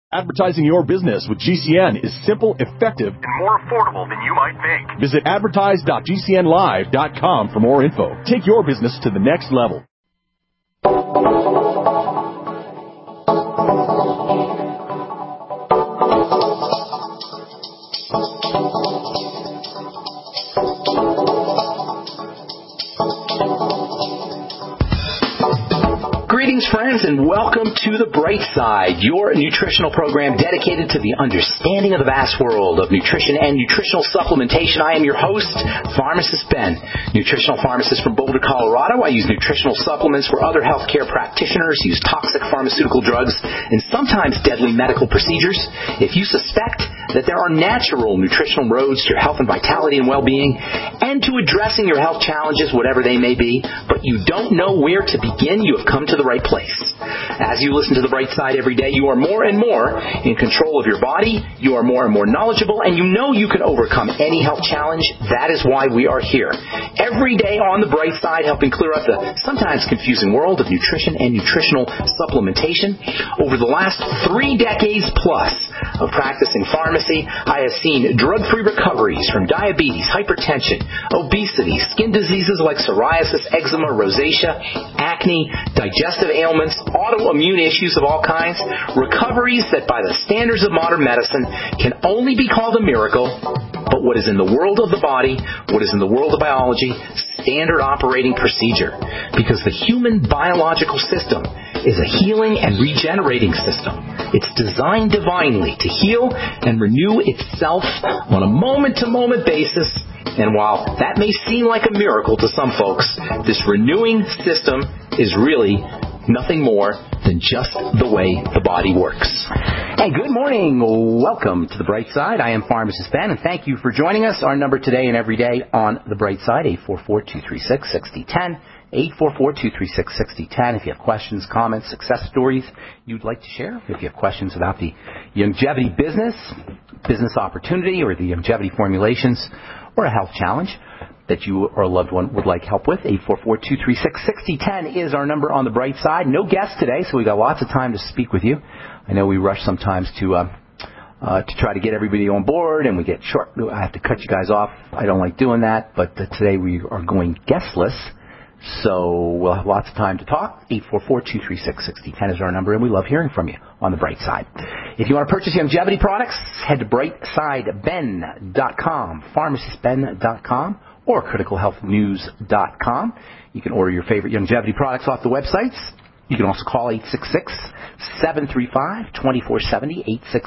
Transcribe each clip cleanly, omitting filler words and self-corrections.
Advertising your business with GCN is simple, effective, and more affordable than you might think. Visit advertise.gcnlive.com for more info. Take your business to the next level. Greetings, friends, and welcome to The Bright Side, your nutritional program dedicated to the understanding of the vast world of nutrition and nutritional supplementation. I am your host, Pharmacist Ben, nutritional pharmacist from Boulder, Colorado. I use nutritional supplements where other healthcare practitioners use toxic pharmaceutical drugs and sometimes deadly medical procedures. If you suspect that there are natural nutritional roads to your health and vitality and well-being and to addressing your health challenges, whatever they may be, but you don't know where to begin, you have come to the right place. As you listen to The Bright Side every day, you are more and more in control of your body, you are more and more knowledgeable, and you know you can overcome any health challenge. That is why we are here. Every day on The Bright Side, helping clear up the sometimes confusing world of nutrition and nutritional supplementation. Over the last 3 decades plus of practicing pharmacy, I have seen drug-free recoveries from diabetes, hypertension, obesity, skin diseases like psoriasis, eczema, rosacea, acne, digestive ailments, autoimmune issues of all kinds, recoveries that by the standards of modern medicine can only be called a miracle, but what is in the world of the body, what is in the world of biology, standard operating procedure. Because the human biological system is a healing and regenerating system. It's designed divinely to heal and renew itself on a moment-to-moment basis. And while that may seem like a miracle to some folks, this renewing system is really nothing more than just the way the body works. Hey, good morning. Welcome to The Bright Side. I am Pharmacist Ben, and thank you for joining us. Our number today and every day on The Bright Side, 844-236-6010. 844-236-6010. If you have questions, comments, success stories you'd like to share, if you have questions about the longevity business opportunity, or the longevity formulations, or a health challenge that you or a loved one would like help with, 844-236-6010 is our number on The Bright Side. No guests today, so we got lots of time to speak with you. I know we rush sometimes to try to get everybody on board, and we get short. I have to cut you guys off. I don't like doing that, but today we are going guestless, so we'll have lots of time to talk. 844-236-6010 is our number, and we love hearing from you on The Bright Side. If you want to purchase longevity products, head to brightsideben.com, pharmacistben.com, or criticalhealthnews.com. You can order your favorite longevity products off the websites. You can also call 866-735-2470,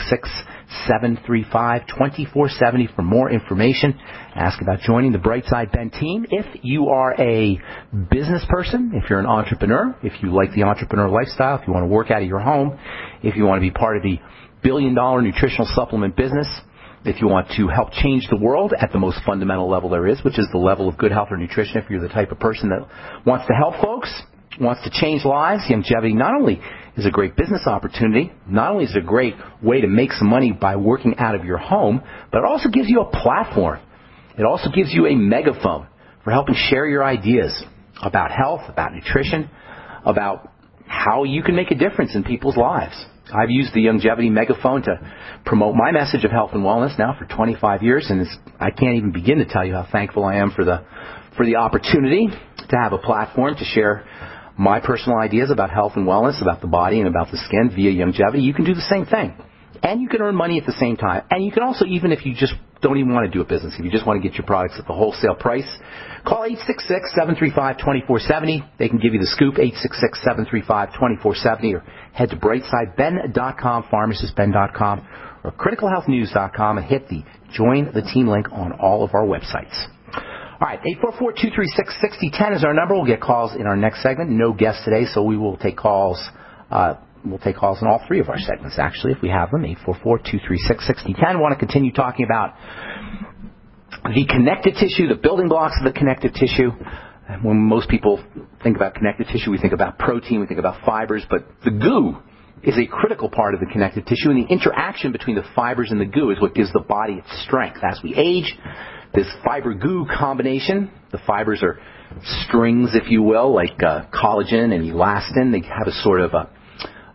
866-735-2470 for more information. Ask about joining the Brightside Ben team. If you are a business person, if you're an entrepreneur, if you like the entrepreneur lifestyle, if you want to work out of your home, if you want to be part of the billion-dollar nutritional supplement business, if you want to help change the world at the most fundamental level there is, which is the level of good health or nutrition, if you're the type of person that wants to help folks, wants to change lives, longevity not only is a great business opportunity, not only is it a great way to make some money by working out of your home, but it also gives you a platform. It also gives you a megaphone for helping share your ideas about health, about nutrition, about how you can make a difference in people's lives. I've used the longevity megaphone to promote my message of health and wellness now for 25 years, and I can't even begin to tell you how thankful I am for the opportunity to have a platform to share my personal ideas about health and wellness, about the body and about the skin via longevity. You can do the same thing. And you can earn money at the same time. And you can also, even if you just don't even want to do a business, if you just want to get your products at the wholesale price, call 866-735-2470. They can give you the scoop, 866-735-2470, or head to brightsideben.com, pharmacistben.com, or criticalhealthnews.com, and hit the Join the Team link on all of our websites. All right, 844-236-6010 is our number. We'll get calls in our next segment. No guests today, so we will take calls. We'll take calls in all three of our segments, actually, if we have them. 844-236-6010. Want to continue talking about the connective tissue, the building blocks of the connective tissue. When most people think about connective tissue, we think about protein, we think about fibers, but the goo is a critical part of the connective tissue, and the interaction between the fibers and the goo is what gives the body its strength. As we age, this fiber-goo combination, the fibers are strings, if you will, like collagen and elastin. They have a sort of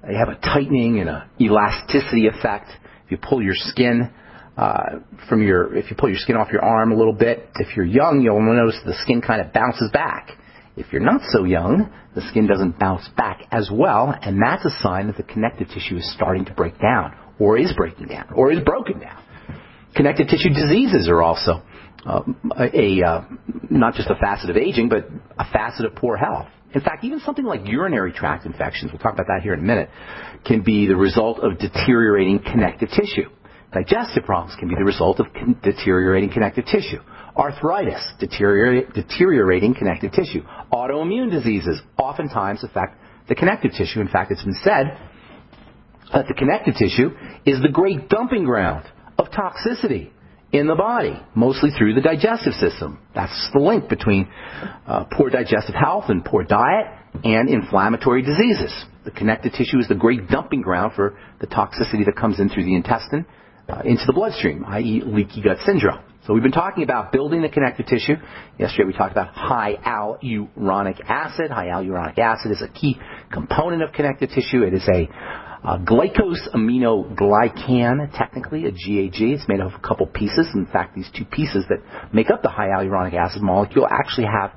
They have a tightening and a elasticity effect. If you pull your skin if you pull your skin off your arm a little bit, if you're young, you'll notice the skin kind of bounces back. If you're not so young, the skin doesn't bounce back as well, and that's a sign that the connective tissue is starting to break down, or is breaking down, or is broken down. Connective tissue diseases are also not just a facet of aging, but a facet of poor health. In fact, even something like urinary tract infections, we'll talk about that here in a minute, can be the result of deteriorating connective tissue. Digestive problems can be the result of deteriorating connective tissue. Arthritis, deteriorating connective tissue. Autoimmune diseases oftentimes affect the connective tissue. In fact, it's been said that the connective tissue is the great dumping ground of toxicity in the body, mostly through the digestive system. That's the link between poor digestive health and poor diet and inflammatory diseases. The connective tissue is the great dumping ground for the toxicity that comes in through the intestine into the bloodstream, i.e. leaky gut syndrome. So we've been talking about building the connective tissue. Yesterday we talked about high hyaluronic acid. High hyaluronic acid is a key component of connective tissue. It is a glycosaminoglycan, technically, a GAG. It's made of a couple pieces. In fact, these two pieces that make up the high hyaluronic acid molecule actually have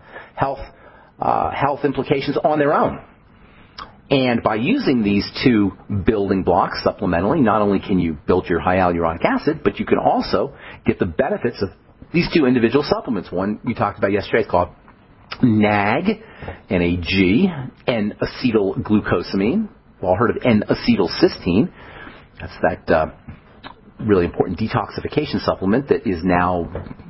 health implications on their own. And by using these two building blocks supplementally, not only can you build your high hyaluronic acid, but you can also get the benefits of these two individual supplements. One we talked about yesterday is called NAG, N-A-G, N-acetylglucosamine. We've all heard of N-acetylcysteine. That's that really important detoxification supplement that is now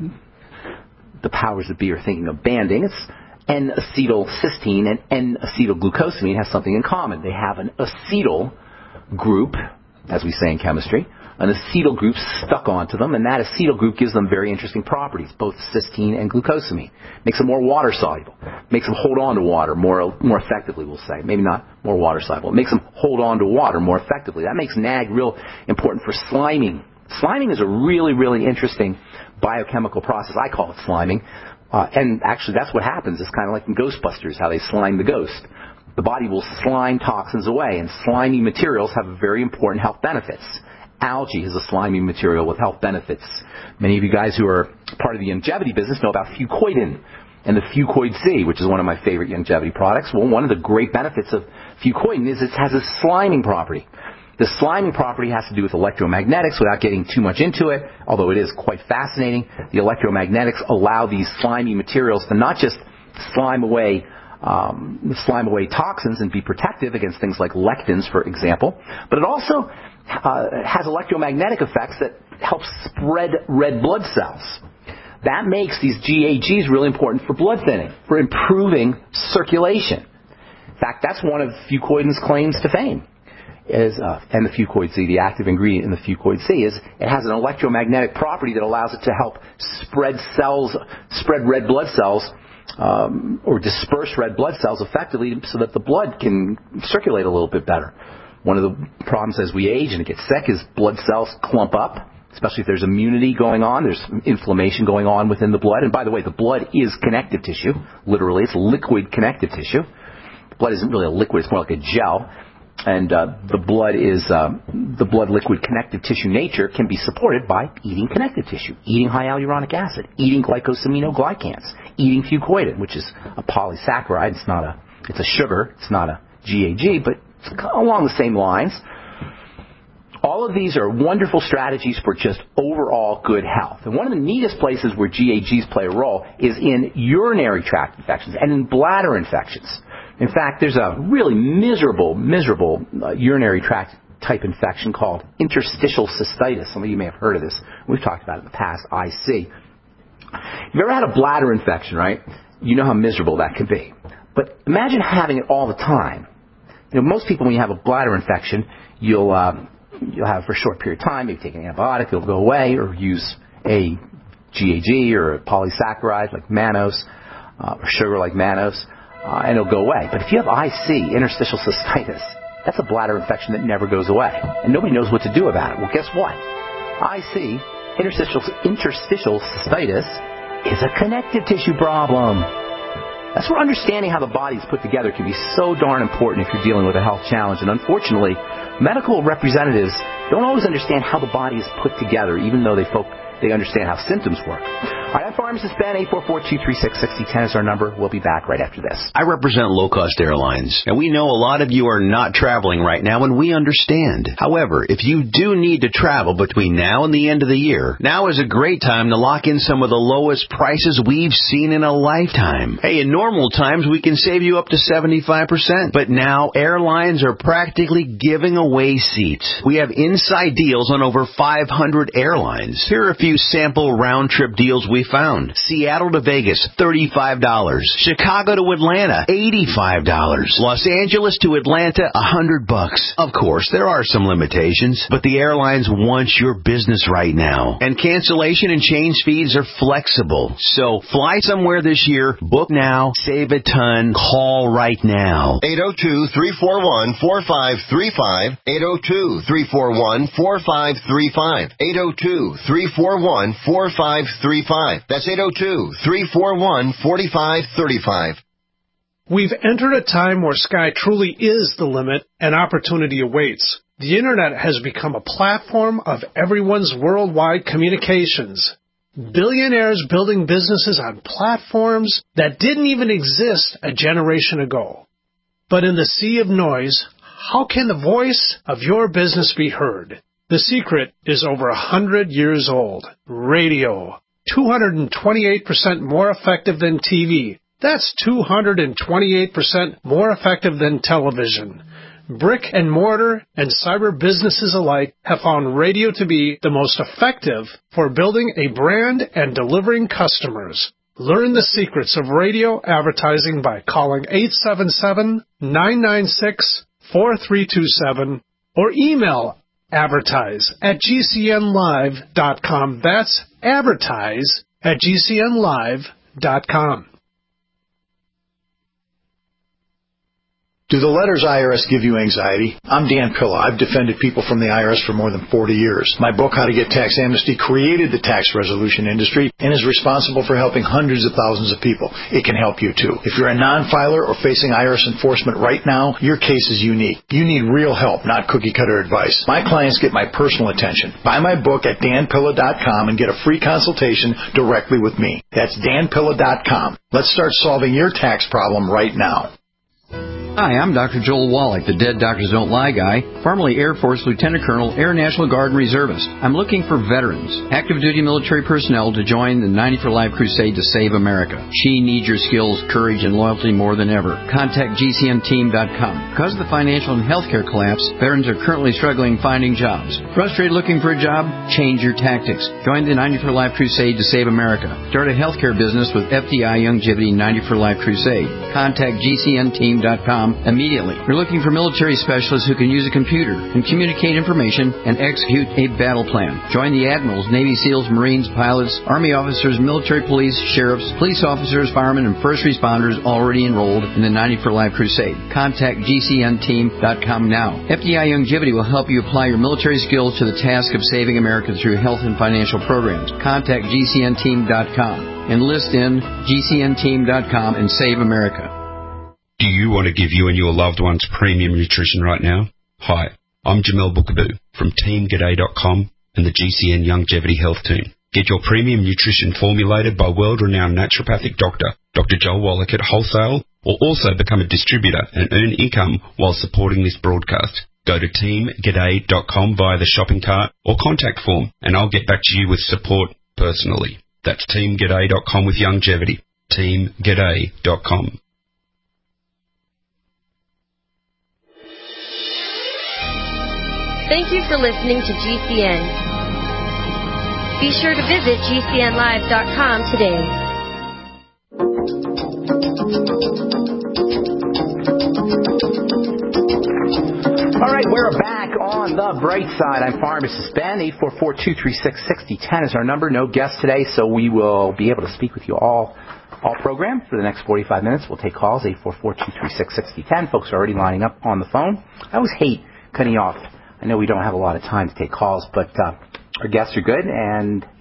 the powers that be are thinking of banning. It's N-acetylcysteine and N-acetylglucosamine have something in common. They have an acetyl group, as we say in chemistry, an acetyl group stuck onto them, and that acetyl group gives them very interesting properties, both cysteine and glucosamine. Makes them more water soluble. Makes them hold on to water more effectively, we'll say. Maybe not more water soluble. It makes them hold on to water more effectively. That makes NAG real important for sliming. Sliming is a really, really interesting biochemical process. I call it sliming. And actually that's what happens. It's kind of like in Ghostbusters, how they slime the ghost. The body will slime toxins away, and slimy materials have very important health benefits. Algae is a slimy material with health benefits. Many of you guys who are part of the longevity business know about fucoidin and the Fucoid Z, which is one of my favorite longevity products. Well, one of the great benefits of fucoidin is it has a sliming property. The sliming property has to do with electromagnetics without getting too much into it, although it is quite fascinating. The electromagnetics allow these slimy materials to not just slime away toxins and be protective against things like lectins, for example, but it also has electromagnetic effects that help spread red blood cells. That makes these GAGs really important for blood thinning, for improving circulation. In fact, that's one of fucoidin's claims to fame. And the Fucoid Z, the active ingredient in the Fucoid Z, is it has an electromagnetic property that allows it to help spread red blood cells, or disperse red blood cells effectively so that the blood can circulate a little bit better. One of the problems as we age and get sick is blood cells clump up, especially if there's immunity going on, there's inflammation going on within the blood. And by the way, the blood is connective tissue. Literally, it's liquid connective tissue. The blood isn't really a liquid, it's more like a gel. And the blood liquid connective tissue nature can be supported by eating connective tissue, eating high hyaluronic acid, eating glycosaminoglycans, eating fucoidin, which is a polysaccharide. It's a sugar. It's not a GAG, but it's along the same lines. All of these are wonderful strategies for just overall good health. And one of the neatest places where GAGs play a role is in urinary tract infections and in bladder infections. In fact, there's a really miserable urinary tract type infection called interstitial cystitis. Some of you may have heard of this. We've talked about it in the past, IC. If you've ever had a bladder infection, right, you know how miserable that can be. But imagine having it all the time. You know, most people, when you have a bladder infection, you'll have it for a short period of time, maybe take an antibiotic, it'll go away, or use a GAG or a polysaccharide like mannose, or sugar like mannose. And it'll go away. But if you have IC, interstitial cystitis, that's a bladder infection that never goes away. And nobody knows what to do about it. Well, guess what? IC, interstitial cystitis, is a connective tissue problem. That's where understanding how the body is put together can be so darn important if you're dealing with a health challenge. And unfortunately, medical representatives don't always understand how the body is put together, even though they understand how symptoms work. All right, I'm Pharmacist Ben. 844-236-6010 is our number. We'll be back right after this. I represent low-cost airlines, and we know a lot of you are not traveling right now, and we understand. However, if you do need to travel between now and the end of the year, now is a great time to lock in some of the lowest prices we've seen in a lifetime. Hey, in normal times, we can save you up to 75%, but now airlines are practically giving away seats. We have inside deals on over 500 airlines. Here are a few sample round-trip deals we found. Seattle to Vegas, $35. Chicago to Atlanta, $85. Los Angeles to Atlanta, $100. Of course, there are some limitations, but the airlines want your business right now. And cancellation and change fees are flexible. So fly somewhere this year, book now, save a ton, call right now. 802-341-4535. 802-341-4535. 802-341-4535. That's 802-341-4535. We've entered a time where sky truly is the limit and opportunity awaits. The Internet has become a platform of everyone's worldwide communications. Billionaires building businesses on platforms that didn't even exist a generation ago. But in the sea of noise, how can the voice of your business be heard? The secret is over 100 years old. Radio. 228% more effective than TV. That's 228% more effective than television. Brick and mortar and cyber businesses alike have found radio to be the most effective for building a brand and delivering customers. Learn the secrets of radio advertising by calling 877-996-4327 or email advertise@gcnlive.com. That's advertise@gcnlive.com. Do the letters IRS give you anxiety? I'm Dan Pilla. I've defended people from the IRS for more than 40 years. My book, How to Get Tax Amnesty, created the tax resolution industry and is responsible for helping hundreds of thousands of people. It can help you, too. If you're a non-filer or facing IRS enforcement right now, your case is unique. You need real help, not cookie-cutter advice. My clients get my personal attention. Buy my book at danpilla.com and get a free consultation directly with me. That's danpilla.com. Let's start solving your tax problem right now. Hi, I'm Dr. Joel Wallach, the Dead Doctors Don't Lie guy, formerly Air Force Lieutenant Colonel, Air National Guard and Reservist. I'm looking for veterans, active duty military personnel to join the 90 for Life crusade to save America. She needs your skills, courage, and loyalty more than ever. Contact GCNteam.com. Because of the financial and healthcare collapse, veterans are currently struggling finding jobs. Frustrated looking for a job? Change your tactics. Join the 90 for Life crusade to save America. Start a healthcare business with FDI Youngevity 90 for Life crusade. Contact GCNteam.com immediately. We're looking for military specialists who can use a computer and communicate information and execute a battle plan. Join the admirals, Navy SEALs, Marines, pilots, Army officers, military police, sheriffs, police officers, firemen, and first responders already enrolled in the 90 for Life crusade. Contact GCNteam.com now. FDI Youngevity will help you apply your military skills to the task of saving America through health and financial programs. Contact GCNteam.com. Enlist in GCNteam.com and save America. Do you want to give you and your loved ones premium nutrition right now? Hi, I'm Jamel Bookaboo from TeamGaday.com and the GCN Youngevity Health Team. Get your premium nutrition formulated by world-renowned naturopathic doctor, Dr. Joel Wallach at Wholesale, or also become a distributor and earn income while supporting this broadcast. Go to TeamGaday.com via the shopping cart or contact form, and I'll get back to you with support personally. That's TeamGaday.com with Youngevity. TeamGaday.com. Thank you for listening to GCN. Be sure to visit GCNlive.com today. All right, we're back on the bright side. I'm Pharmacist Ben. 844-236-6010 is our number. No guest today, so we will be able to speak with you all program for the next 45 minutes. We'll take calls, 844-236-6010. Folks are already lining up on the phone. I always hate cutting off. I know we don't have a lot of time to take calls, but our guests are good, and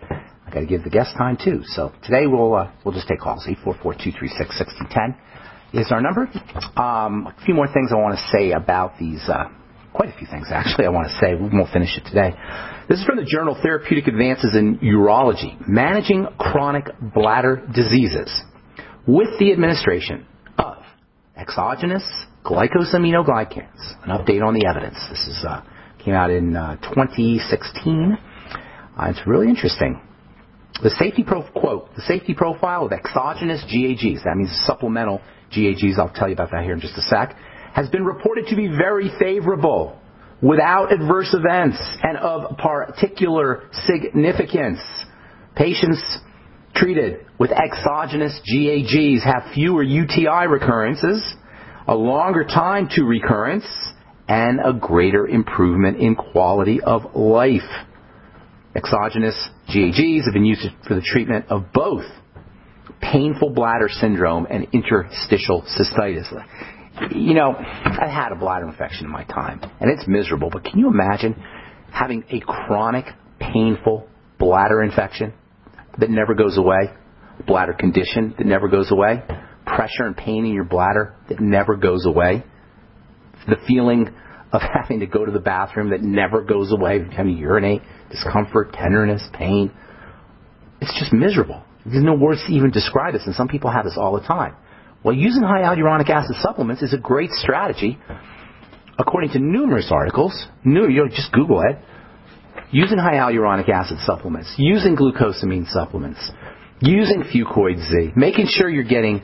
I got to give the guest time too. So today we'll just take calls. 844-236-6010 is our number. A few more things I want to say about these. Quite a few things actually I want to say. We won't finish it today. This is from the journal Therapeutic Advances in Urology, Managing Chronic Bladder Diseases with the administration of exogenous glycosaminoglycans. An update on the evidence. This is came out in 2016. It's really interesting. The safety profile of exogenous GAGs, that means supplemental GAGs, I'll tell you about that here in just a sec, has been reported to be very favorable, without adverse events, and of particular significance. Patients treated with exogenous GAGs have fewer UTI recurrences, a longer time to recurrence, and a greater improvement in quality of life. Exogenous GAGs have been used for the treatment of both painful bladder syndrome and interstitial cystitis. You know, I've had a bladder infection in my time, and it's miserable, but can you imagine having a chronic, painful bladder infection that never goes away, bladder condition that never goes away, pressure and pain in your bladder that never goes away, the feeling of having to go to the bathroom that never goes away every time you urinate, discomfort, tenderness, pain. It's just miserable. There's no words to even describe this, and some people have this all the time. Well, using high hyaluronic acid supplements is a great strategy, according to numerous articles. Just Google it. Using high hyaluronic acid supplements, using glucosamine supplements, using Fucoid Z, making sure you're getting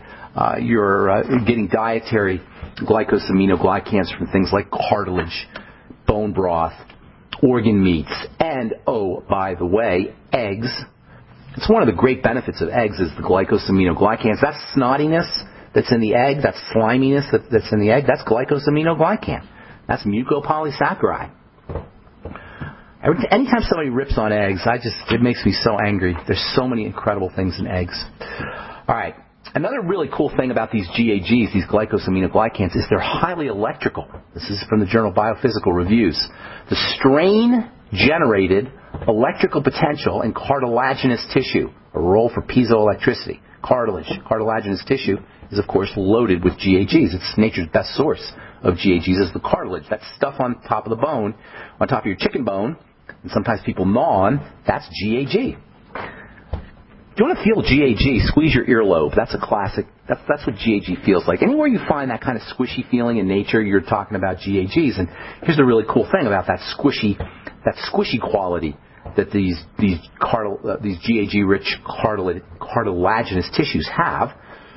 dietary glycosaminoglycans from things like cartilage, bone broth, organ meats, and, oh, by the way, eggs. It's one of the great benefits of eggs is the glycosaminoglycans. That snottiness that's in the egg, that sliminess that's in the egg, that's glycosaminoglycan. That's mucopolysaccharide. Anytime somebody rips on eggs, it makes me so angry. There's so many incredible things in eggs. All right. Another really cool thing about these GAGs, these glycosaminoglycans, is they're highly electrical. This is from the journal Biophysical Reviews. The strain-generated electrical potential in cartilaginous tissue, a role for piezoelectricity. Cartilaginous tissue is, of course, loaded with GAGs. It's nature's best source of GAGs is the cartilage. That stuff on top of the bone, on top of your chicken bone, and sometimes people gnaw on, that's GAG. If you want to feel GAG, squeeze your earlobe. That's a classic. That's what GAG feels like. Anywhere you find that kind of squishy feeling in nature, you're talking about GAGs. And here's the really cool thing about that squishy quality that these GAG-rich cartilaginous tissues have.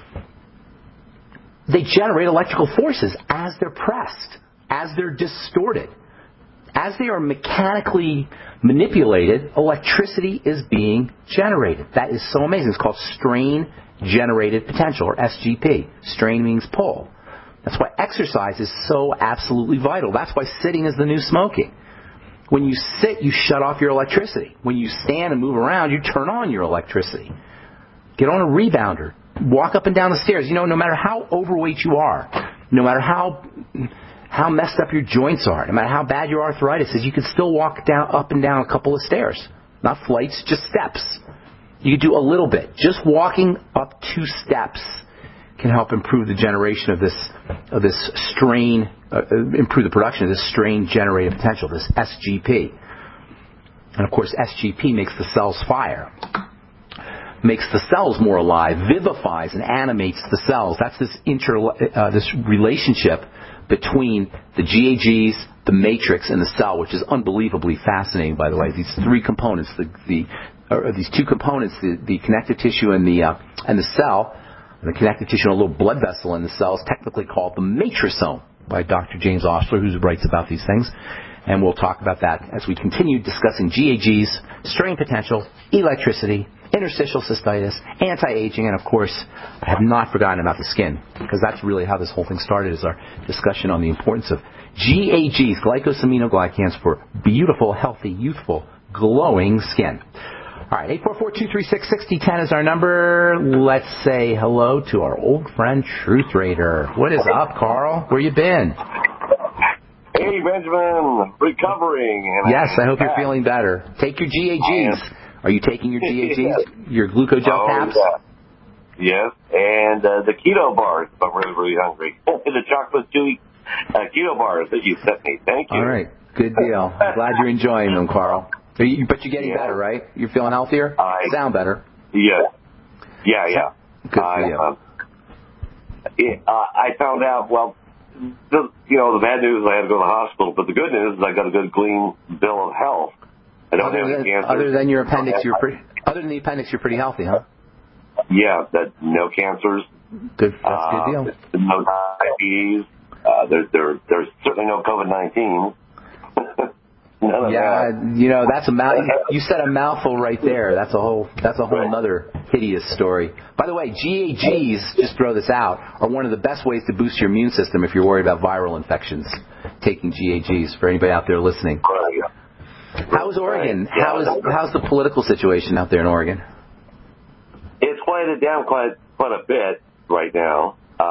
They generate electrical forces as they're pressed, as they're distorted. As they are mechanically manipulated, electricity is being generated. That is so amazing. It's called strain-generated potential, or SGP. Strain means pull. That's why exercise is so absolutely vital. That's why sitting is the new smoking. When you sit, you shut off your electricity. When you stand and move around, you turn on your electricity. Get on a rebounder. Walk up and down the stairs. You know, no matter how overweight you are, no matter how messed up your joints are, no matter how bad your arthritis is, you can still walk up and down a couple of stairs. Not flights, just steps. You can do a little bit. Just walking up 2 steps can help improve the generation of this strain, improve the production of this strain-generated potential, this SGP. And of course, SGP makes the cells fire, makes the cells more alive, vivifies and animates the cells. That's this relationship between the GAGs, the matrix, and the cell, which is unbelievably fascinating, by the way. These 3 components, these 2 components, the connective tissue and the cell, and the connective tissue and a little blood vessel in the cell is technically called the matrixome by Dr. James Ostler, who writes about these things. And we'll talk about that as we continue discussing GAGs, strain potential, electricity, interstitial cystitis, anti-aging, and of course, I have not forgotten about the skin, because that's really how this whole thing started, is our discussion on the importance of GAGs, glycosaminoglycans, for beautiful, healthy, youthful, glowing skin. All right, 844-236-6010 is our number. Let's say hello to our old friend Truth Raider. What is up, Carl? Where you been? Hey, Benjamin. Recovering. Yes, I hope you're feeling better. Take your GAGs. Are you taking your GAGs, your glucogel caps? Yeah. Yes, and the keto bars if I'm really, really hungry. The chocolate chewy keto bars that you sent me. Thank you. All right, good deal. I'm glad you're enjoying them, Carl. But you're getting better, right? You're feeling healthier? Sound better? Yes. Yeah. Good for you. I found out, the bad news is I had to go to the hospital, but the good news is I got a good, clean bill of health. I don't have any cancer. Other than your appendix, other than the appendix, you're pretty healthy, huh? Yeah, no cancers. Good. That's a good deal. No diabetes. There's certainly no COVID-19. None of that. That's you said a mouthful right there. That's a whole other hideous story. By the way, GAGs, just throw this out, are one of the best ways to boost your immune system if you're worried about viral infections. Taking GAGs for anybody out there listening. How's Oregon? How's the political situation out there in Oregon? It's quieted down quite a bit right now.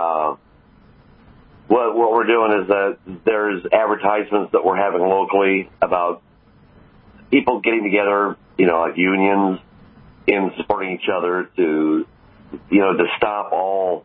What we're doing is that there's advertisements that we're having locally about people getting together, like unions, in supporting each other to stop all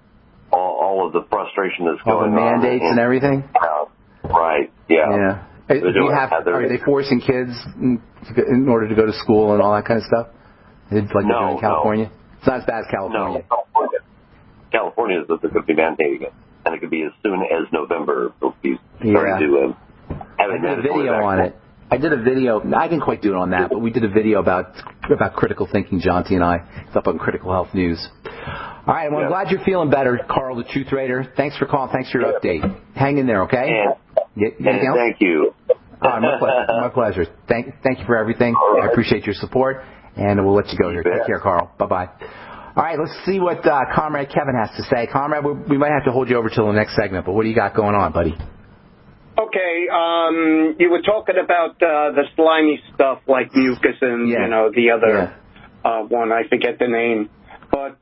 of the frustration that's going on. All the mandates and everything? Right, yeah. Are they forcing kids in order to go to school and all that kind of stuff? Like they're doing in California? No. It's not as bad as California. No, California is that they're going to be mandating it. And it could be as soon as November. They'll be starting to have I did a video on it. I didn't quite do it on that, but we did a video about critical thinking, Jonty and I. It's up on Critical Health News. All right, well, I'm glad you're feeling better, Carl, the Truth Raider. Thanks for calling. Thanks for your update. Hang in there, okay? Thank you. My pleasure. Thank you for everything. I appreciate your support, and we'll let you go here. Take care, Carl. Bye-bye. All right, let's see what Comrade Kevin has to say. Comrade, we might have to hold you over till the next segment, but what do you got going on, buddy? Okay, you were talking about the slimy stuff like mucus and, the other one, I forget the name. But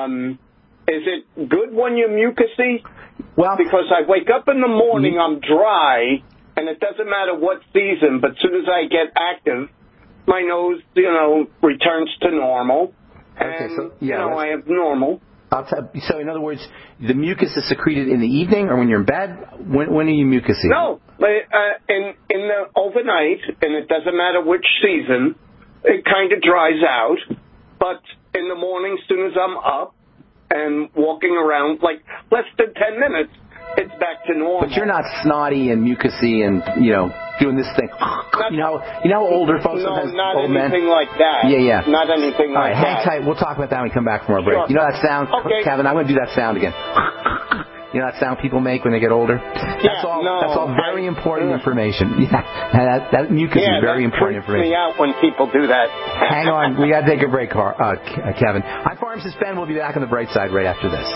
is it good when you're mucusy? Well, because I wake up in the morning, I'm dry, and it doesn't matter what season, but as soon as I get active, my nose, returns to normal. And, I have normal. So, in other words, the mucus is secreted in the evening or when you're in bed? When are you mucusy? No, in the overnight, and it doesn't matter which season, it kind of dries out. But in the morning, as soon as I'm up and walking around, like less than 10 minutes, it's back to normal. But you're not snotty and mucusy and, doing this thing. You know how older folks sometimes, old men? No, not anything like that. Yeah. Not anything like that. All right, hang tight. We'll talk about that when we come back from our break. Sure. You know that sound, okay. Kevin? I'm going to do that sound again. You know that sound people make when they get older? That's all very important information. Yeah, that mucus is very important information. Me out when people do that. Hang on. We got to take a break, Kevin. I'm Pharmacist Ben. We'll be back on the bright side right after this.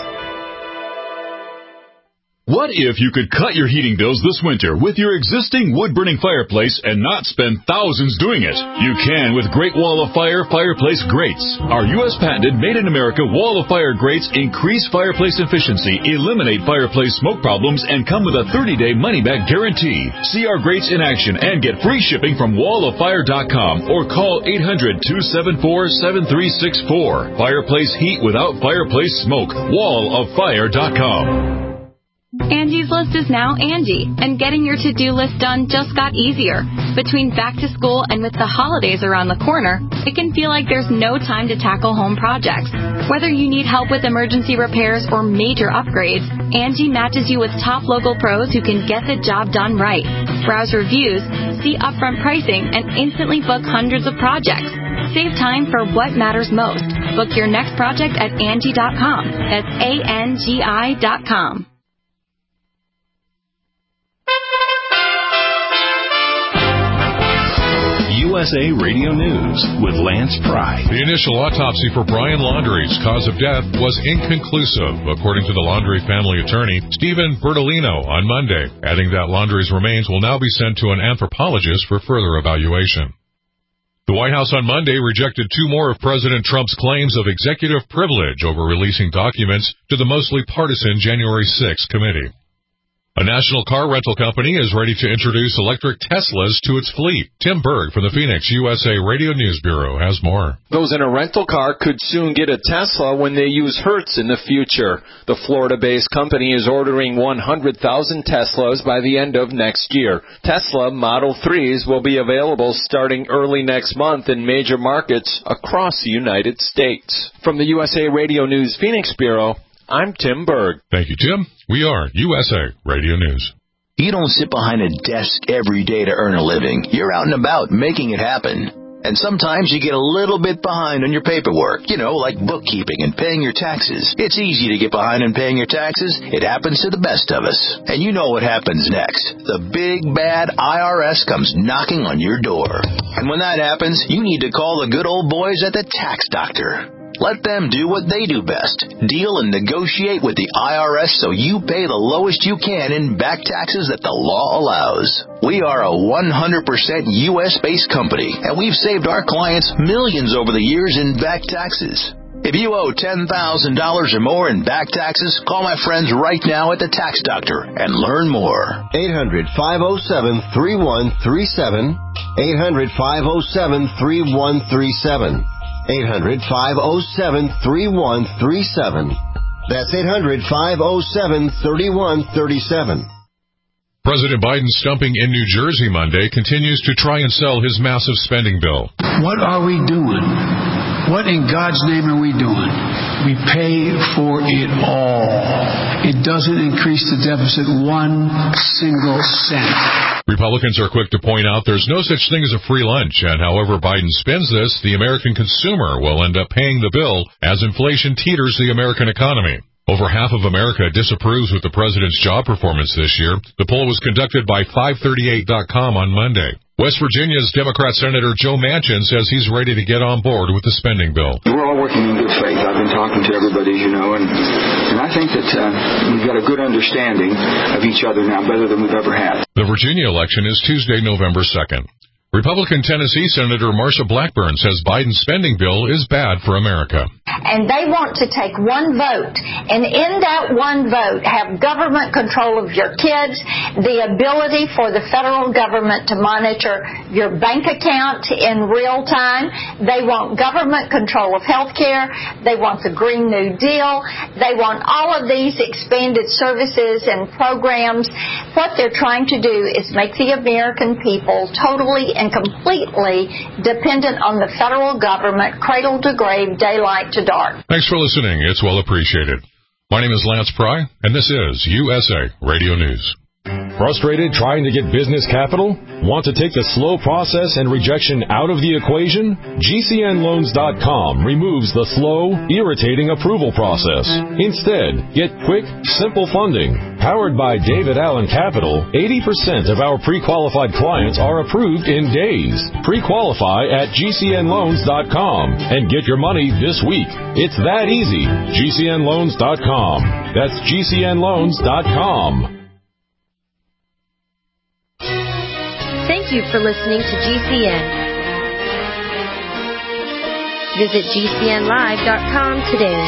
What if you could cut your heating bills this winter with your existing wood-burning fireplace and not spend thousands doing it? You can with Great Wall of Fire fireplace grates. Our U.S. patented made-in-America Wall of Fire grates increase fireplace efficiency, eliminate fireplace smoke problems, and come with a 30-day money-back guarantee. See our grates in action and get free shipping from walloffire.com or call 800-274-7364. Fireplace heat without fireplace smoke. walloffire.com. Angie's List is now Angie, and getting your to-do list done just got easier. Between back to school and with the holidays around the corner, it can feel like there's no time to tackle home projects. Whether you need help with emergency repairs or major upgrades, Angie matches you with top local pros who can get the job done right. Browse reviews, see upfront pricing, and instantly book hundreds of projects. Save time for what matters most. Book your next project at Angie.com. That's ANGI.com. USA Radio News with Lance Pry. The initial autopsy for Brian Laundrie's cause of death was inconclusive, according to the Laundrie family attorney, Stephen Bertolino, on Monday, adding that Laundrie's remains will now be sent to an anthropologist for further evaluation. The White House on Monday rejected two more of President Trump's claims of executive privilege over releasing documents to the mostly partisan January 6 committee. A national car rental company is ready to introduce electric Teslas to its fleet. Tim Berg from the Phoenix USA Radio News Bureau has more. Those in a rental car could soon get a Tesla when they use Hertz in the future. The Florida-based company is ordering 100,000 Teslas by the end of next year. Tesla Model 3s will be available starting early next month in major markets across the United States. From the USA Radio News Phoenix Bureau, I'm Tim Berg. Thank you, Tim. We are USA Radio News. You don't sit behind a desk every day to earn a living. You're out and about making it happen. And sometimes you get a little bit behind on your paperwork, like bookkeeping and paying your taxes. It's easy to get behind on paying your taxes. It happens to the best of us. And you know what happens next. The big, bad IRS comes knocking on your door. And when that happens, you need to call the good old boys at the Tax Doctor. Let them do what they do best. Deal and negotiate with the IRS so you pay the lowest you can in back taxes that the law allows. We are a 100% U.S.-based company, and we've saved our clients millions over the years in back taxes. If you owe $10,000 or more in back taxes, call my friends right now at the Tax Doctor and learn more. 800-507-3137. 800-507-3137. 800-507-3137. That's 800-507-3137. President Biden's stumping in New Jersey Monday continues to try and sell his massive spending bill. What are we doing? What in God's name are we doing? We pay for it all. It doesn't increase the deficit 1 single cent. Republicans are quick to point out there's no such thing as a free lunch, and however Biden spends this, the American consumer will end up paying the bill as inflation teeters the American economy. Over half of America disapproves with the president's job performance this year. The poll was conducted by 538.com on Monday. West Virginia's Democrat Senator Joe Manchin says he's ready to get on board with the spending bill. We're all working in good faith. I've been talking to everybody, and I think that we've got a good understanding of each other now, better than we've ever had. The Virginia election is Tuesday, November 2nd. Republican Tennessee Senator Marsha Blackburn says Biden's spending bill is bad for America. And they want to take one vote, and in that one vote have government control of your kids, the ability for the federal government to monitor your bank account in real time. They want government control of health care. They want the Green New Deal. They want all of these expanded services and programs. What they're trying to do is make the American people totally and completely dependent on the federal government, cradle to grave, daylight to dark. Thanks for listening. It's well appreciated. My name is Lance Pry, and this is USA Radio News. Frustrated trying to get business capital? Want to take the slow process and rejection out of the equation? GCNloans.com removes the slow, irritating approval process. Instead, get quick, simple funding. Powered by David Allen Capital, 80% of our pre-qualified clients are approved in days. Pre-qualify at GCNloans.com and get your money this week. It's that easy. GCNloans.com. That's GCNloans.com. Thank you for listening to GCN. Visit GCNlive.com today.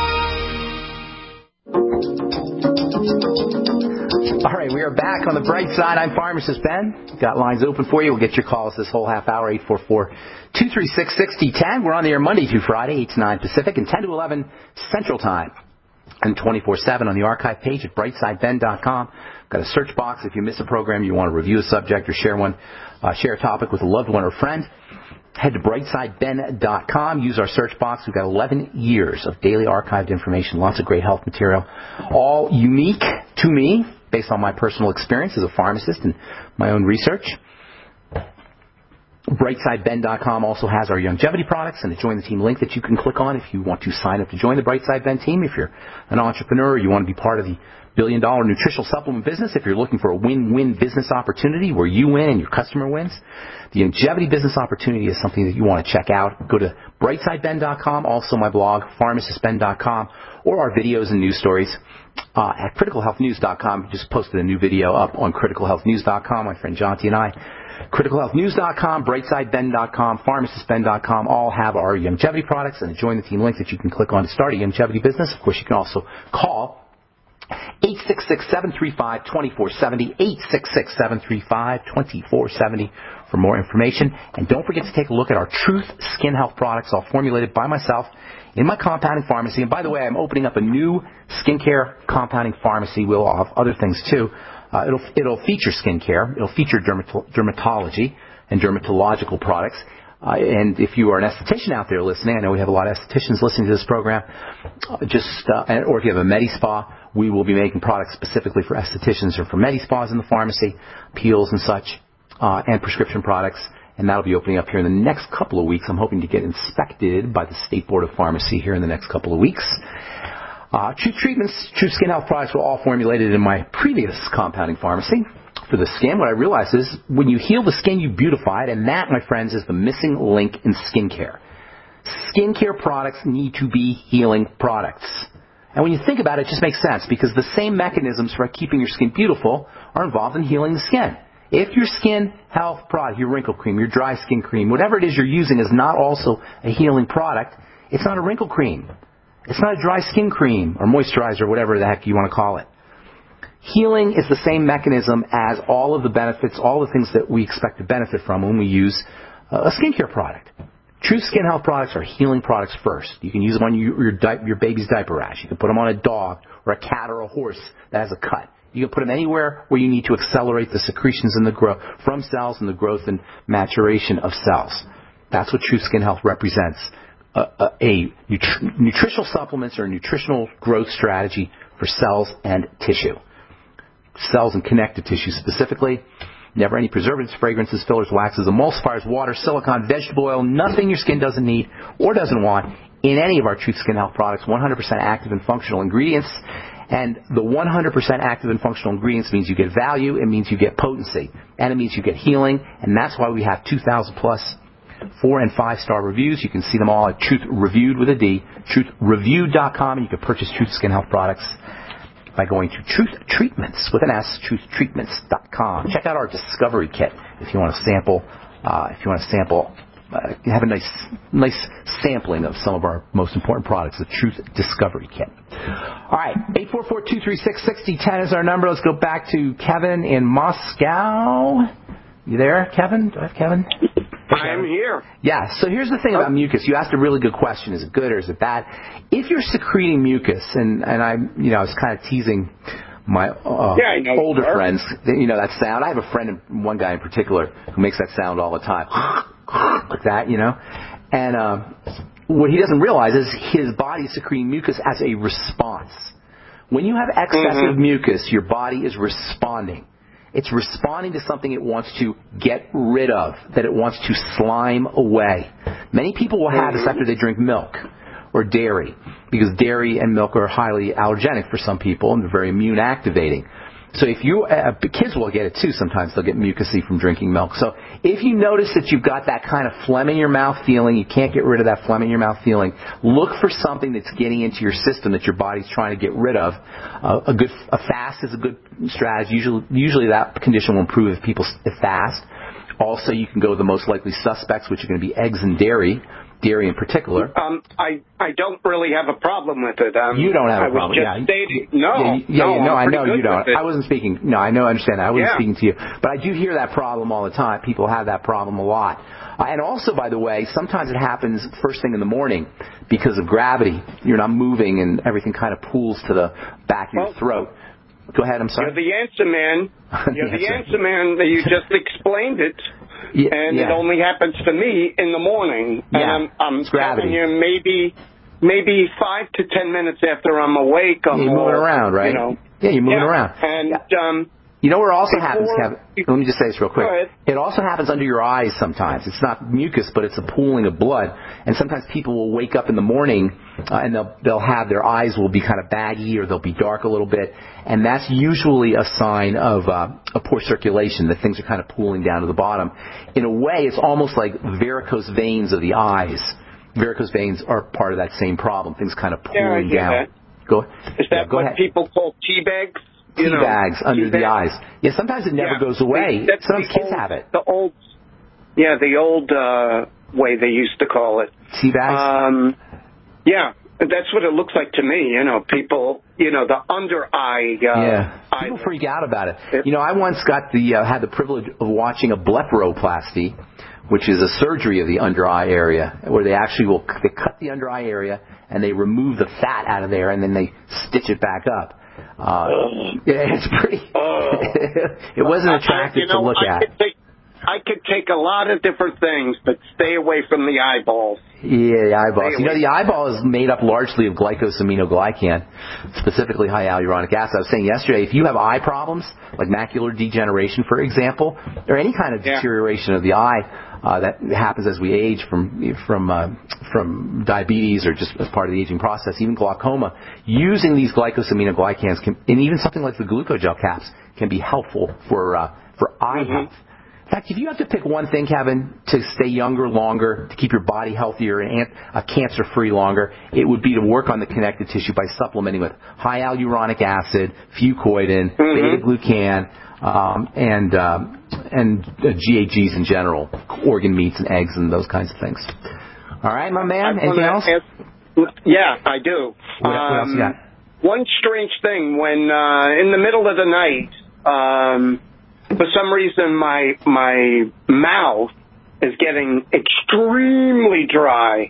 All right, we are back on the bright side. I'm Pharmacist Ben. We've got lines open for you. We'll get your calls this whole half hour, 844-236-6010. We're on the air Monday through Friday, 8 to 9 Pacific and 10 to 11 Central Time. And 24/7 on the archive page at brightsideben.com. Got a search box if you miss a program, you want to review a subject or share a topic with a loved one or friend. Head to brightsideben.com. Use our search box. We've got 11 years of daily archived information, lots of great health material, all unique to me based on my personal experience as a pharmacist and my own research. BrightSideBen.com also has our longevity products and a Join the Team link that you can click on if you want to sign up to join the Brightside Ben team. If you're an entrepreneur, you want to be part of the billion-dollar nutritional supplement business, if you're looking for a win-win business opportunity where you win and your customer wins, the longevity business opportunity is something that you want to check out. Go to BrightSideBen.com, also my blog, PharmacistBen.com, or our videos and news stories at CriticalHealthNews.com. Just posted a new video up on CriticalHealthNews.com, my friend Jonty and I. CriticalHealthNews.com, BrightSideBen.com, PharmacistBen.com all have our longevity products and a Join the Team link that you can click on to start a longevity business. Of course, you can also call 866-735-2470, 866-735-2470 for more information. And don't forget to take a look at our Truth Skin Health products, all formulated by myself in my compounding pharmacy. And by the way, I'm opening up a new skincare compounding pharmacy. We'll have other things too. It'll feature skincare. It'll feature dermatology and dermatological products. And if you are an esthetician out there listening, I know we have a lot of estheticians listening to this program, or if you have a Medi-Spa, we will be making products specifically for estheticians or for Medi-Spas in the pharmacy, peels and such, and prescription products. And that'll be opening up here in the next couple of weeks. I'm hoping to get inspected by the State Board of Pharmacy here in the next couple of weeks. Truth Treatments, Truth Skin Health products were all formulated in my previous compounding pharmacy. For the skin, what I realized is when you heal the skin, you beautify it, and that, my friends, is the missing link in skincare. Skincare products need to be healing products. And when you think about it, it just makes sense because the same mechanisms for keeping your skin beautiful are involved in healing the skin. If your skin health product, your wrinkle cream, your dry skin cream, whatever it is you're using is not also a healing product, it's not a wrinkle cream. It's not a dry skin cream or moisturizer, whatever the heck you want to call it. Healing is the same mechanism as all of the benefits, all the things that we expect to benefit from when we use a skincare product. True Skin Health products are healing products first. You can use them on your baby's diaper rash. You can put them on a dog or a cat or a horse that has a cut. You can put them anywhere where you need to accelerate the secretions in the from cells and the growth and maturation of cells. That's what True Skin Health represents. Nutritional supplements or a nutritional growth strategy for cells and tissue. Cells and connective tissue specifically. Never any preservatives, fragrances, fillers, waxes, emulsifiers, water, silicone, vegetable oil, nothing your skin doesn't need or doesn't want in any of our Truth Skin Health products. 100% active and functional ingredients. And the 100% active and functional ingredients means you get value, it means you get potency, and it means you get healing. And that's why we have 2,000 plus 4- and 5-star reviews. You can see them all at Truth Reviewed with a D, truthreviewed.com, and you can purchase Truth Skin Health products by going to Truth Treatments with an S, truthtreatments.com. Check out our Discovery Kit if you want to sample. Have a nice sampling of some of our most important products, the Truth Discovery Kit. All right, 844-236-6010 is our number. Let's go back to Kevin in Moscow. You there, Kevin? Do I have Kevin? I am here. Yeah, so here's the thing about mucus. You asked a really good question. Is it good or is it bad? If you're secreting mucus, and I was kind of teasing my older friends, that sound. I have a friend, one guy in particular, who makes that sound all the time, like that, And what he doesn't realize is his body is secreting mucus as a response. When you have excessive mucus, your body is responding. It's responding to something it wants to get rid of, that it wants to slime away. Many people will have this after they drink milk or dairy, because dairy and milk are highly allergenic for some people and they're very immune activating. So if kids will get it too sometimes. They'll get mucusy from drinking milk. So if you notice that you've got that kind of phlegm in your mouth feeling, you can't get rid of that phlegm in your mouth feeling, look for something that's getting into your system that your body's trying to get rid of. A fast is a good strategy. Usually that condition will improve if people fast. Also, you can go with the most likely suspects, which are going to be eggs and dairy in particular. I don't really have a problem with it. You don't have a problem. I know you don't. I wasn't speaking. No, I understand that. I wasn't speaking to you. But I do hear that problem all the time. People have that problem a lot. And also, by the way, sometimes it happens first thing in the morning because of gravity. You're not moving and everything kind of pools to the back of your throat. Go ahead, I'm sorry. You're the answer man. You're the answer man. You just explained it. It only happens to me in the morning. And I'm telling you, maybe 5 to 10 minutes after I'm awake, you're moving around, right? Yeah, you're moving around. And where it also happens, Kevin? Let me just say this real quick. It also happens under your eyes sometimes. It's not mucus, but it's a pooling of blood. And sometimes people will wake up in the morning and they'll have their eyes will be kind of baggy or they'll be dark a little bit. And that's usually a sign of a poor circulation, that things are kind of pooling down to the bottom. In a way, it's almost like varicose veins of the eyes. Varicose veins are part of that same problem. Things kind of pooling down. Is that what people call tea bags? Tea bags under the eyes. Yeah, sometimes it never goes away. Sometimes kids have it. The old way they used to call it. Tea bags? That's what it looks like to me. People, the under eye. People freak out about it. I once had the privilege of watching a blepharoplasty, which is a surgery of the under eye area, where they actually they cut the under eye area and they remove the fat out of there and then they stitch it back up. It's pretty. It wasn't attractive to look at. I could take a lot of different things, but stay away from the eyeballs. Yeah, the eyeballs. The eyeball is made up largely of glycosaminoglycan, specifically high hyaluronic acid. I was saying yesterday, if you have eye problems, like macular degeneration, for example, or any kind of deterioration of the eye that happens as we age from diabetes or just as part of the aging process, even glaucoma, using these glycosaminoglycans and even something like the glucogel caps can be helpful for eye health. In fact, if you have to pick one thing, Kevin, to stay younger longer, to keep your body healthier and cancer-free longer, it would be to work on the connective tissue by supplementing with high hyaluronic acid, fucoidin, beta-glucan, and GAGs in general, organ meats and eggs and those kinds of things. All right, my man, anything else? Yeah, I do. What else you got? One strange thing, when in the middle of the night, for some reason, my mouth is getting extremely dry.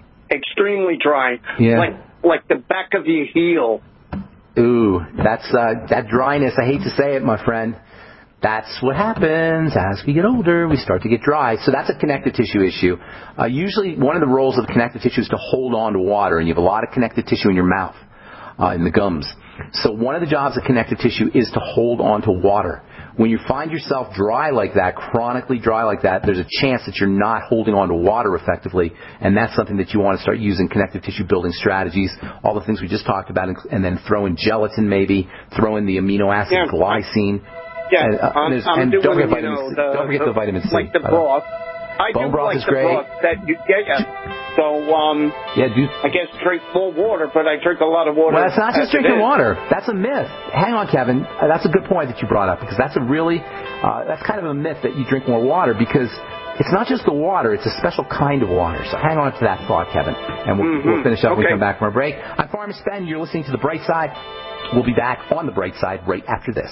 Yeah. Like the back of your heel. Ooh, that's that dryness. I hate to say it, my friend. That's what happens as we get older. We start to get dry. So that's a connective tissue issue. Usually, one of the roles of the connective tissue is to hold on to water, and you have a lot of connective tissue in your mouth, in the gums. So one of the jobs of connective tissue is to hold on to water. When you find yourself dry like that, chronically dry like that, there's a chance that you're not holding on to water effectively, and that's something that you want to start using connective tissue building strategies, all the things we just talked about, and then throw in gelatin maybe, throw in the amino acid glycine. Yeah, and don't forget the vitamin C. Like the broth. I Bone do broth like is the great. broth that you get. So, I guess drink more water, but I drink a lot of water. Well, that's not just drinking water. That's a myth. Hang on, Kevin. That's a good point that you brought up, because that's that's kind of a myth that you drink more water, because it's not just the water, it's a special kind of water. So hang on to that thought, Kevin. And we'll finish up when we come back from our break. I'm Pharmacist Ben. You're listening to The Bright Side. We'll be back on The Bright Side right after this.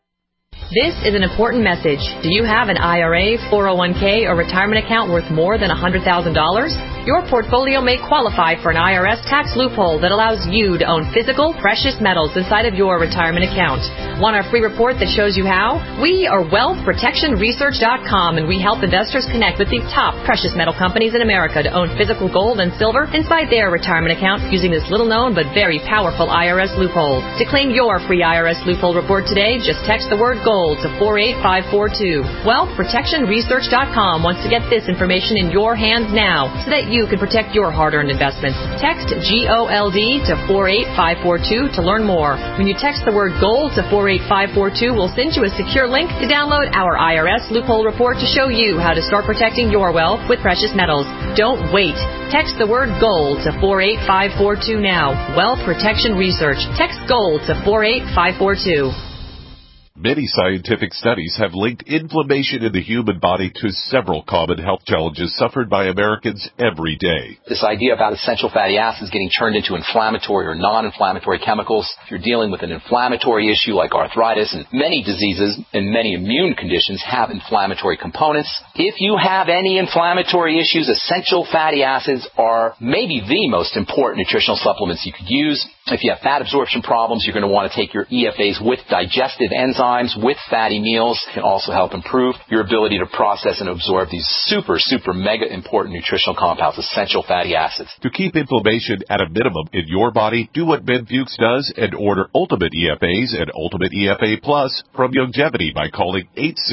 This is an important message. Do you have an IRA, 401k, or retirement account worth more than $100,000? Your portfolio may qualify for an IRS tax loophole that allows you to own physical, precious metals inside of your retirement account. Want our free report that shows you how? We are WealthProtectionResearch.com, and we help investors connect with the top precious metal companies in America to own physical gold and silver inside their retirement account using this little-known but very powerful IRS loophole. To claim your free IRS loophole report today, just text the word GOLD to 48542. WealthProtectionResearch.com wants to get this information in your hands now so that you can protect your hard-earned investments. Text GOLD to 48542 to learn more. When you text the word GOLD to 48542, we'll send you a secure link to download our IRS loophole report to show you how to start protecting your wealth with precious metals. Don't wait. Text the word GOLD to 48542 now. Wealth Protection Research. Text GOLD to 48542. Many scientific studies have linked inflammation in the human body to several common health challenges suffered by Americans every day. This idea about essential fatty acids getting turned into inflammatory or non-inflammatory chemicals. If you're dealing with an inflammatory issue like arthritis, and many diseases and many immune conditions have inflammatory components. If you have any inflammatory issues, essential fatty acids are maybe the most important nutritional supplements you could use. If you have fat absorption problems, you're going to want to take your EFAs with digestive enzymes, with fatty meals. It can also help improve your ability to process and absorb these super mega important nutritional compounds, essential fatty acids. To keep inflammation at a minimum in your body, do what Ben Fuchs does and order Ultimate EFAs and Ultimate EFA Plus from Youngevity by calling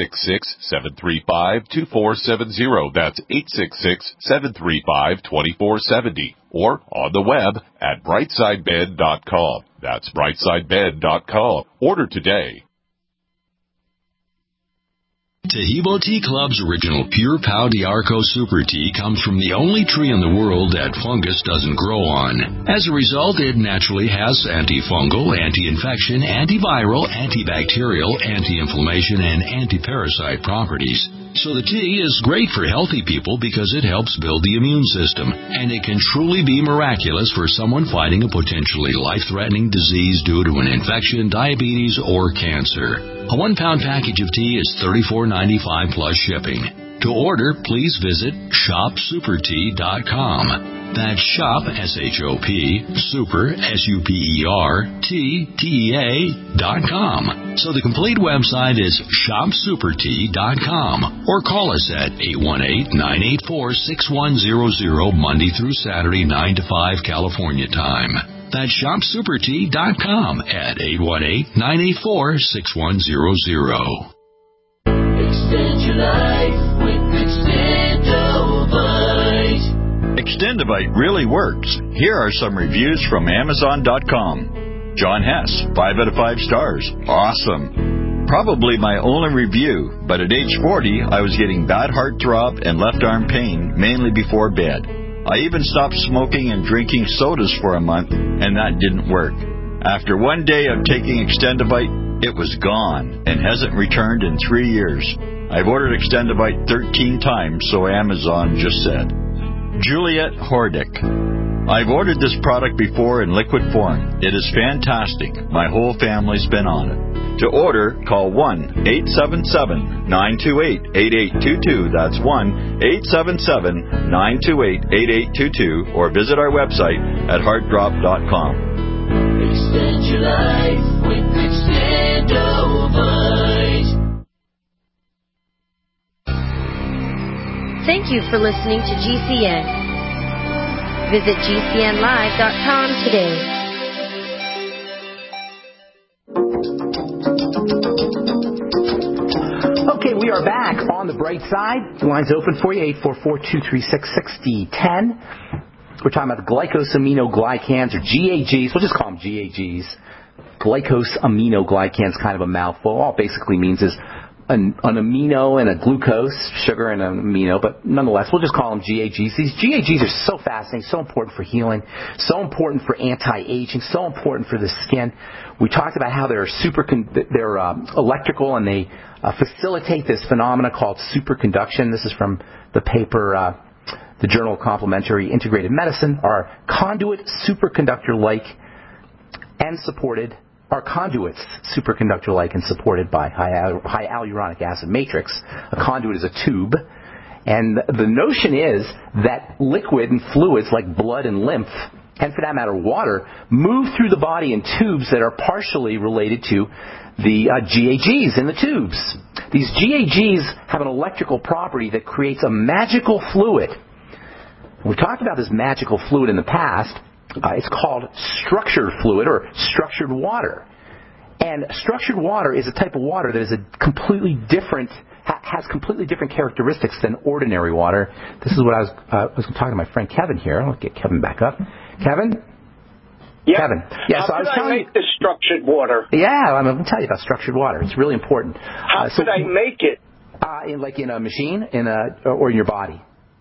866-735-2470. That's 866-735-2470. Or on the web at brightsidebed.com. That's brightsidebed.com. Order today. Taheebo Tea Club's original Pure Pau d'Arco Super Tea comes from the only tree in the world that fungus doesn't grow on. As a result, it naturally has antifungal, anti-infection, antiviral, antibacterial, anti-inflammation, and anti-parasite properties. So the tea is great for healthy people because it helps build the immune system, and it can truly be miraculous for someone fighting a potentially life-threatening disease due to an infection, diabetes, or cancer. A 1-pound package of tea is $34.95 plus shipping. To order, please visit shopsupertea.com. That's shop, S-H-O-P, super, SUPERTEA.com. So the complete website is shopsupertea.com, or call us at 818-984-6100 Monday through Saturday, 9 to 5 California time. That's shopsupertea.com at 818-984-6100. Extend your life with Extendovite. Extendovite really works. Here are some reviews from Amazon.com. John Hess, 5 out of 5 stars. Awesome. Probably my only review, but at age 40, I was getting bad heart throb and left arm pain, mainly before bed. I even stopped smoking and drinking sodas for a month, and that didn't work. After one day of taking Extendovite, it was gone and hasn't returned in 3 years. I've ordered Extendovite 13 times, so Amazon just said. Juliet Hordick. I've ordered this product before in liquid form. It is fantastic. My whole family's been on it. To order, call 1-877-928-8822. That's 1-877-928-8822. Or visit our website at heartdrop.com. Extend your life with Extendovite. Thank you for listening to GCN. Visit GCNlive.com today. Okay, we are back on the bright side. The line's open for you, 844-236-6010. We're talking about the glycosaminoglycans, or GAGs. We'll just call them GAGs. Glycosaminoglycans, kind of a mouthful. All it basically means is an amino and a glucose, sugar and an amino, but nonetheless, we'll just call them GAGs. These GAGs are so fascinating, so important for healing, so important for anti-aging, so important for the skin. We talked about how they're electrical, and they facilitate this phenomena called superconduction. This is from the paper, the Journal of Complementary Integrative Medicine. Are conduits superconductor-like and supported. Are conduits superconductor-like and supported by high hyaluronic acid matrix. A conduit is a tube. And the notion is that liquid and fluids like blood and lymph, and for that matter water, move through the body in tubes that are partially related to the GAGs in the tubes. These GAGs have an electrical property that creates a magical fluid. We've talked about this magical fluid in the past. It's called structured fluid or structured water. And structured water is a type of water that is has completely different characteristics than ordinary water. This is what I was talking to my friend Kevin here. I'll get Kevin back up. Kevin? Yeah. Kevin. Yeah, how so I was could I make this structured water? Yeah, I'm going to tell you about structured water. It's really important. How could I make it? In a machine, or in your body.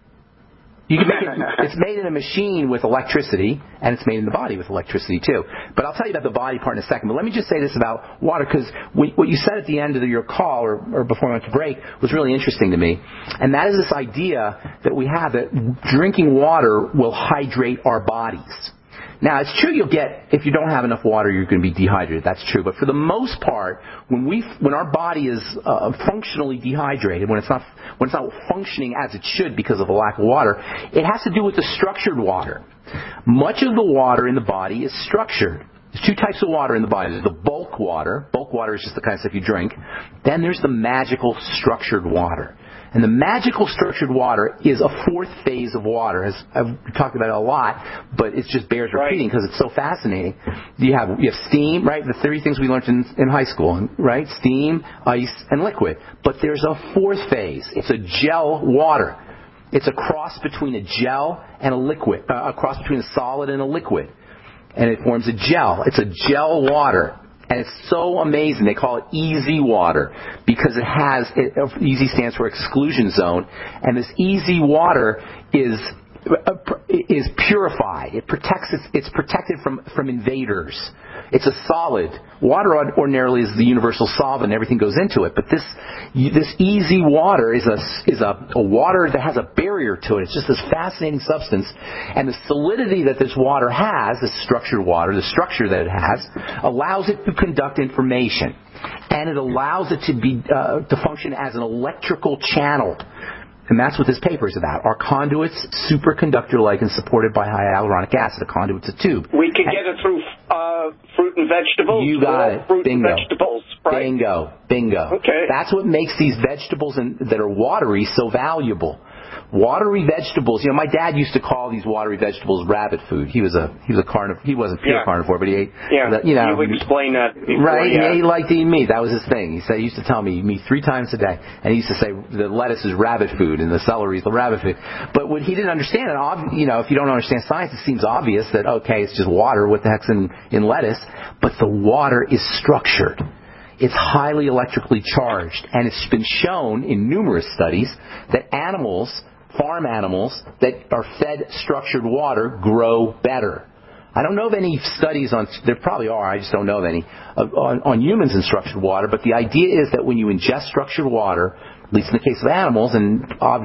You can make it. It's made in a machine with electricity, and it's made in the body with electricity too. But I'll tell you about the body part in a second. But let me just say this about water, because what you said at the end of your call, or before we went to break, was really interesting to me. And that is this idea that we have that drinking water will hydrate our bodies. Now, it's true if you don't have enough water, you're going to be dehydrated. That's true. But for the most part, when our body is functionally dehydrated, when it's not functioning as it should because of a lack of water, it has to do with the structured water. Much of the water in the body is structured. There's two types of water in the body. There's the bulk water. Bulk water is just the kind of stuff you drink. Then there's the magical structured water. And the magical structured water is a fourth phase of water. As I've talked about it a lot, but it just bears repeating because it's so fascinating. You have steam, right? The three things we learned in high school, right? Steam, ice, and liquid. But there's a fourth phase. It's a gel water. It's a cross between a gel and a liquid, a cross between a solid and a liquid. And it forms a gel. It's a gel water. And it's so amazing. They call it easy water because easy stands for exclusion zone. And this easy water is is purified. It's protected from invaders. It's a solid. Water ordinarily is the universal solvent. Everything goes into it. But this easy water is a water that has a barrier to it. It's just this fascinating substance. And the solidity that this water has, this structured water, the structure that it has, allows it to conduct information. And it allows it to function as an electrical channel. And that's what this paper is about. Are conduits superconductor-like and supported by high hyaluronic acid? A conduit's a tube. We can get it through fruit and vegetables. You got it. Fruit Bingo. and vegetables, right? Bingo. Okay. That's what makes these vegetables that are watery so valuable. Watery vegetables. My dad used to call these watery vegetables rabbit food. He was a carnivore. He wasn't pure carnivore, but he ate. Yeah. You explained that before, right? Yeah. He liked to eat meat. That was his thing. He used to tell me, "You eat 3 times a day," and he used to say the lettuce is rabbit food and the celery is the rabbit food. But what he didn't understand, and if you don't understand science, it seems obvious that it's just water. What the heck's in lettuce? But the water is structured. It's highly electrically charged, and it's been shown in numerous studies that farm animals that are fed structured water grow better. I don't know of any studies there probably are, I just don't know of any, on humans in structured water, but the idea is that when you ingest structured water, at least in the case of animals, and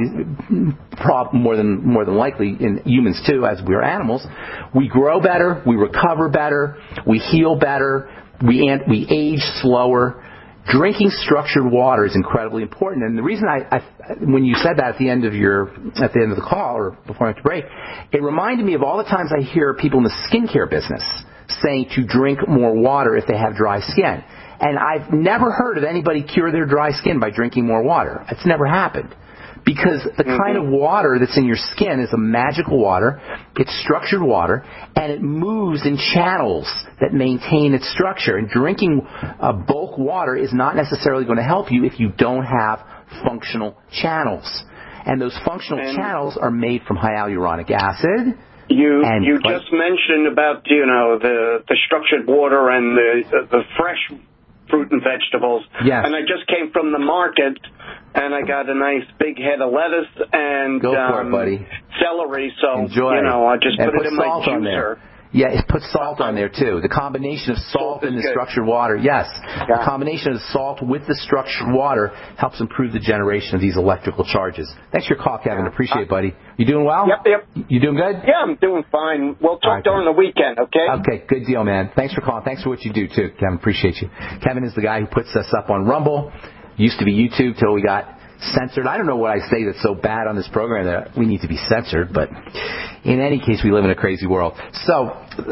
more than likely in humans too, as we're animals, we grow better, we recover better, we heal better, we age slower. Drinking structured water is incredibly important, and the reason when you said that at the end of the call or before I went to break, it reminded me of all the times I hear people in the skincare business saying to drink more water if they have dry skin, and I've never heard of anybody cure their dry skin by drinking more water. It's never happened. Because the kind of water that's in your skin is a magical water, it's structured water, and it moves in channels that maintain its structure. And drinking bulk water is not necessarily going to help you if you don't have functional channels. And those functional channels are made from hyaluronic acid. You just mentioned about the structured water and the fresh fruit and vegetables. Yes. And I just came from the market, and I got a nice big head of lettuce and Go for it, buddy. celery. So enjoy. I just and put it in my salt on juicer. there. Yeah, put salt on there too. The combination of salt and the structured water. Yes. Yeah. The combination of salt with the structured water helps improve the generation of these electrical charges. Thanks for your call, Kevin. Appreciate it, buddy. You doing well? Yep. You doing good? Yeah, I'm doing fine. We'll talk during the weekend, okay? Okay, good deal, man. Thanks for calling. Thanks for what you do too, Kevin. Appreciate you. Kevin is the guy who puts us up on Rumble. Used to be YouTube till we got censored. I don't know what I say that's so bad on this program that we need to be censored, but in any case, we live in a crazy world. So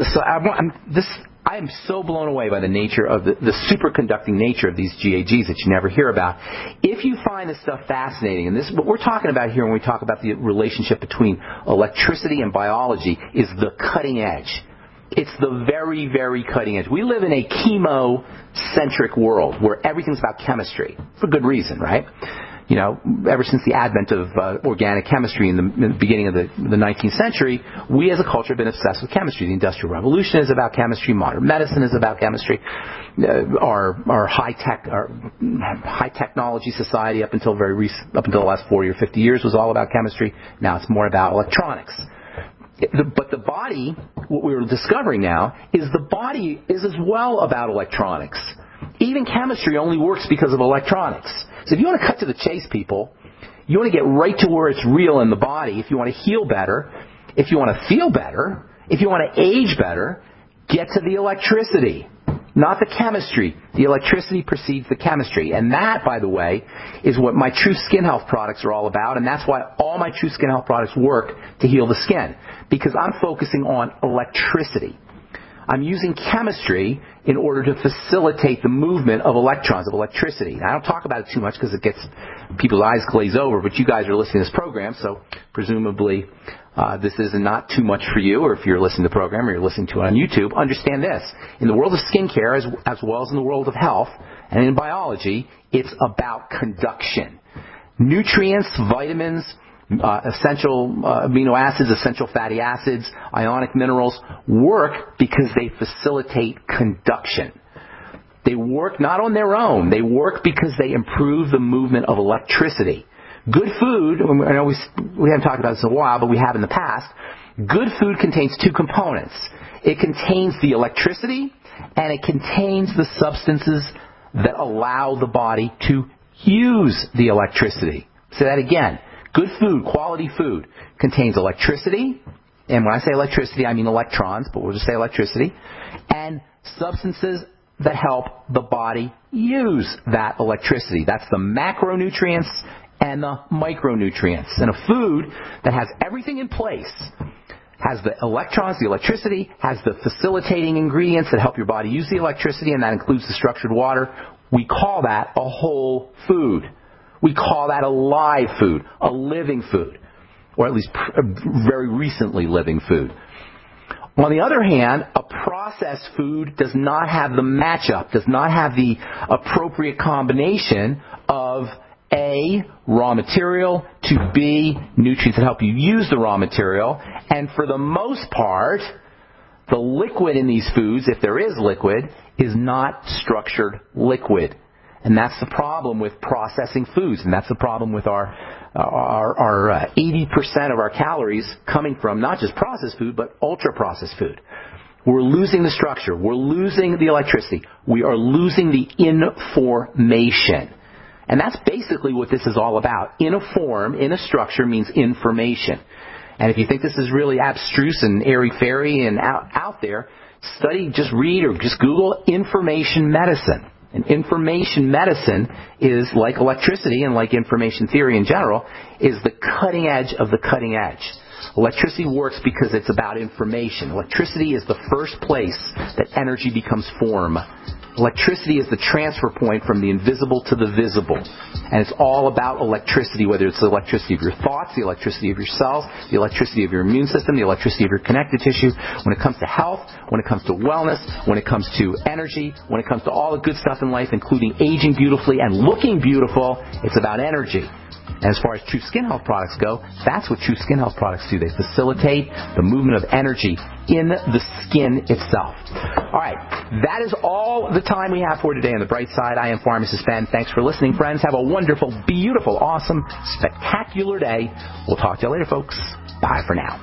I am so blown away by the nature of the superconducting nature of these GAGs that you never hear about. If you find this stuff fascinating, and this what we're talking about here when we talk about the relationship between electricity and biology is the cutting edge. It's the very, very cutting edge. We live in a chemo-centric world where everything's about chemistry for good reason, right? Ever since the advent of organic chemistry in the beginning of the 19th century, we as a culture have been obsessed with chemistry. The Industrial Revolution is about chemistry. Modern medicine is about chemistry. Our high technology society up until the last 40 or 50 years was all about chemistry. Now it's more about electronics. But the body, what we're discovering now, is the body is as well about electronics. Even chemistry only works because of electronics. So if you want to cut to the chase, people, you want to get right to where it's real in the body. If you want to heal better, if you want to feel better, if you want to age better, get to the electricity, not the chemistry. The electricity precedes the chemistry. And that, by the way, is what my True Skin Health products are all about. And that's why all my True Skin Health products work to heal the skin. Because I'm focusing on electricity. I'm using chemistry in order to facilitate the movement of electrons, of electricity. Now, I don't talk about it too much because it gets people's eyes glaze over, but you guys are listening to this program, so presumably this is not too much for you, or if you're listening to the program or you're listening to it on YouTube, understand this. In the world of skincare, as well as in the world of health and in biology, it's about conduction. Nutrients, vitamins, essential amino acids, essential fatty acids, ionic minerals work because they facilitate conduction. They work not on their own. They work because they improve the movement of electricity. Good food, I know we haven't talked about this in a while, but we have in the past, good food contains two components. It contains the electricity, and it contains the substances that allow the body to use the electricity. Say that again. Good food, quality food, contains electricity, and when I say electricity, I mean electrons, but we'll just say electricity, and substances that help the body use that electricity. That's the macronutrients and the micronutrients. And a food that has everything in place, has the electrons, the electricity, has the facilitating ingredients that help your body use the electricity, and that includes the structured water, we call that a whole food. We call that a live food, a living food, or at least very recently living food. On the other hand, a processed food does not have the matchup, does not have the appropriate combination of A, raw material, to B, nutrients that help you use the raw material. And for the most part, the liquid in these foods, if there is liquid, is not structured liquid. And that's the problem with processing foods, and that's the problem with our 80% of our calories coming from not just processed food, but ultra-processed food. We're losing the structure. We're losing the electricity. We are losing the information. And that's basically what this is all about. In a form, in a structure means information. And if you think this is really abstruse and airy-fairy and out there, study, just read or just Google information medicine. And information medicine is like electricity and like information theory in general, is the cutting edge of the cutting edge. Electricity works because it's about information. Electricity is the first place that energy becomes form. Electricity is the transfer point from the invisible to the visible. And it's all about electricity, whether it's the electricity of your thoughts, the electricity of your cells, the electricity of your immune system, the electricity of your connective tissue. When it comes to health, when it comes to wellness, when it comes to energy, when it comes to all the good stuff in life, including aging beautifully and looking beautiful, it's about energy. And as far as True Skin Health products go, that's what True Skin Health products do. They facilitate the movement of energy in the skin itself. All right, that is all the time we have for today on The Bright Side. I am Pharmacist Ben. Thanks for listening, friends. Have a wonderful, beautiful, awesome, spectacular day. We'll talk to you later, folks. Bye for now.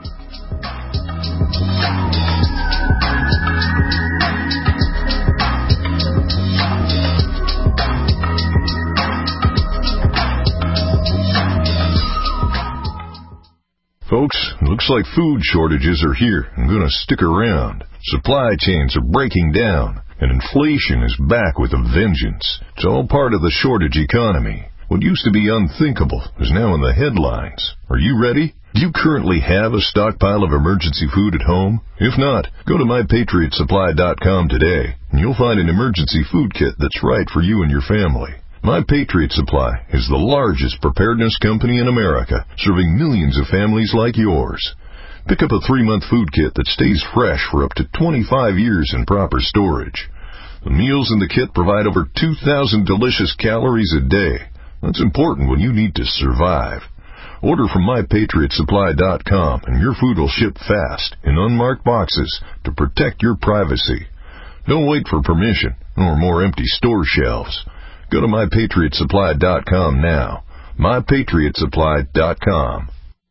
Folks, it looks like food shortages are here and going to stick around. Supply chains are breaking down, and inflation is back with a vengeance. It's all part of the shortage economy. What used to be unthinkable is now in the headlines. Are you ready? Do you currently have a stockpile of emergency food at home? If not, go to MyPatriotSupply.com today, and you'll find an emergency food kit that's right for you and your family. My Patriot Supply is the largest preparedness company in America, serving millions of families like yours. Pick up a 3-month food kit that stays fresh for up to 25 years in proper storage. The meals in the kit provide over 2,000 delicious calories a day. That's important when you need to survive. Order from MyPatriotSupply.com and your food will ship fast in unmarked boxes to protect your privacy. Don't wait for permission or more empty store shelves. Go to MyPatriotSupply.com now. MyPatriotSupply.com.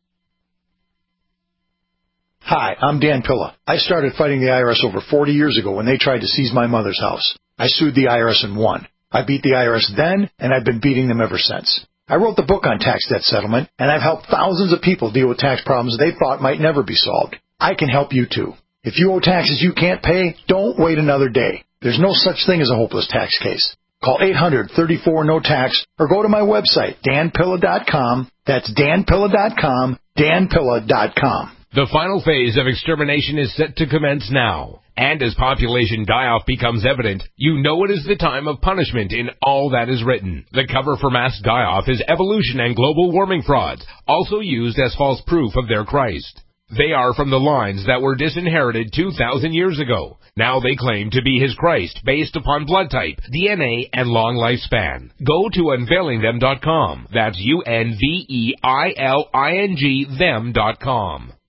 Hi, I'm Dan Pilla. I started fighting the IRS over 40 years ago when they tried to seize my mother's house. I sued the IRS and won. I beat the IRS then, and I've been beating them ever since. I wrote the book on tax debt settlement, and I've helped thousands of people deal with tax problems they thought might never be solved. I can help you too. If you owe taxes you can't pay, don't wait another day. There's no such thing as a hopeless tax case. Call 800-34-NO-TAX or go to my website, danpilla.com. That's danpilla.com, danpilla.com. The final phase of extermination is set to commence now. And as population die-off becomes evident, you know it is the time of punishment in all that is written. The cover for mass die-off is evolution and global warming frauds, also used as false proof of their Christ. They are from the lines that were disinherited 2,000 years ago. Now they claim to be his Christ based upon blood type, DNA, and long lifespan. Go to unveilingthem.com. That's UNVEILING them.com.